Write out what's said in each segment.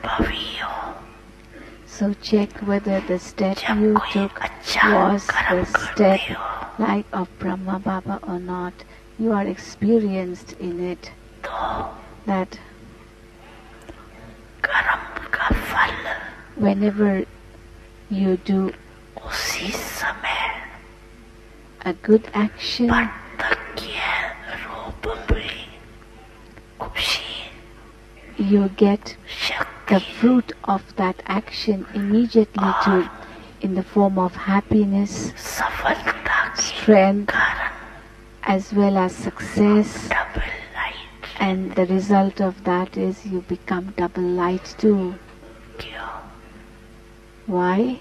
So check whether the step you took was the step like of Brahma Baba or not. You are experienced in it. That whenever you do a good action, you get the fruit of that action immediately too, in the form of happiness, strength, as well as success. And the result of that is you become double light too. Why?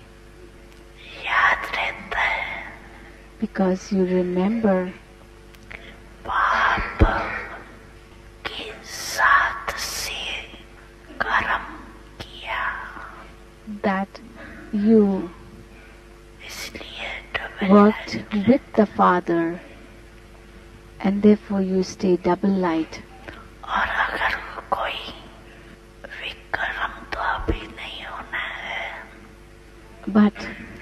Because you remember that you worked with the Father, and therefore you stay double light. But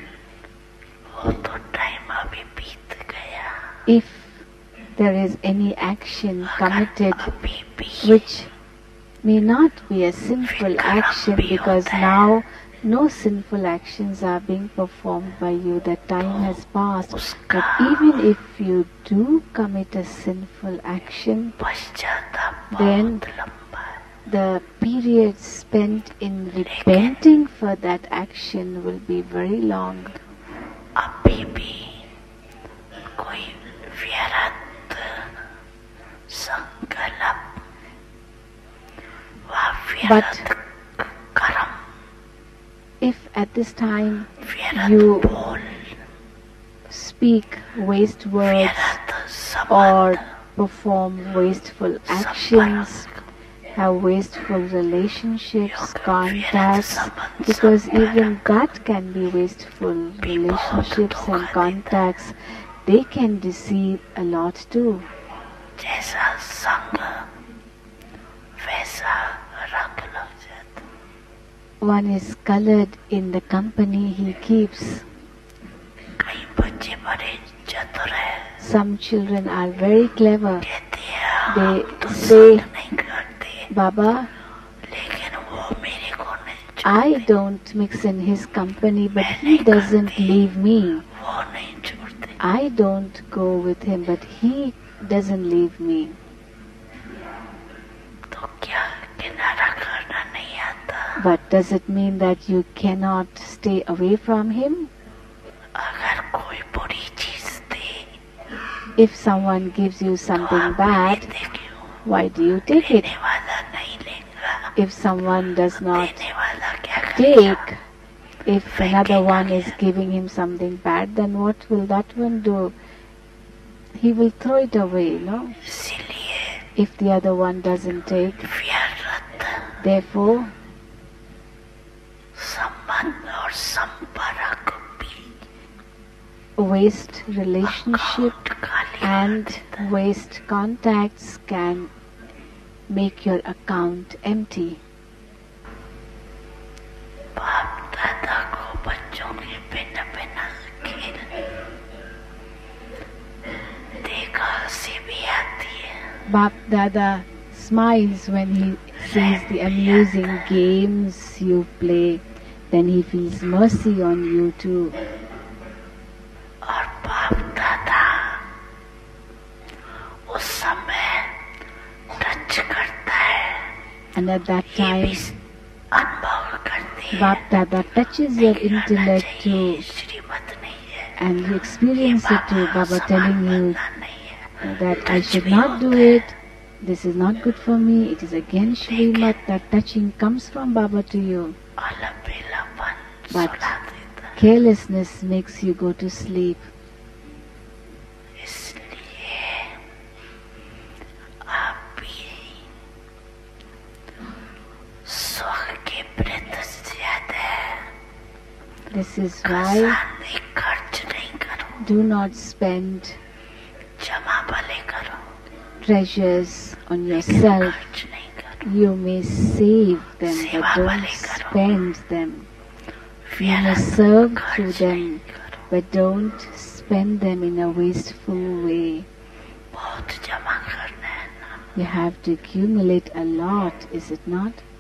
if there is any action committed which may not be a sinful action, because now no sinful actions are being performed by you, that time has passed. But even if you do commit a sinful action, then the period spent in repenting for that action will be very long. But if at this time you speak waste words or perform wasteful actions, have wasteful relationships, contacts, because even that can be wasteful relationships and contacts, they can deceive a lot too. One is colored in the company he keeps. Some children are very clever. They say, Baba, I don't mix in his company, but he doesn't leave me. I don't go with him, but he doesn't leave me. But does it mean that you cannot stay away from him? If someone gives you something bad, why do you take it? If someone does not take, if another one is giving him something bad, then what will that one do? He will throw it away, no? If the other one doesn't take. Therefore, waste relationship and waste contacts can make your account empty. Bap Dada smiles when he sees the amusing games you play. Then he feels mercy on you too. And at that time, Bap Dada touches your intellect too, and you experience it too. Baba telling you that I should not do it, this is not good for me, it is against Shrimat. That touching comes from Baba to you. But carelessness makes you go to sleep. This is why do not spend treasures on yourself. You may save them, but don't spend them. You may serve through them, but don't spend them in a wasteful way. You have to accumulate a lot, is it not?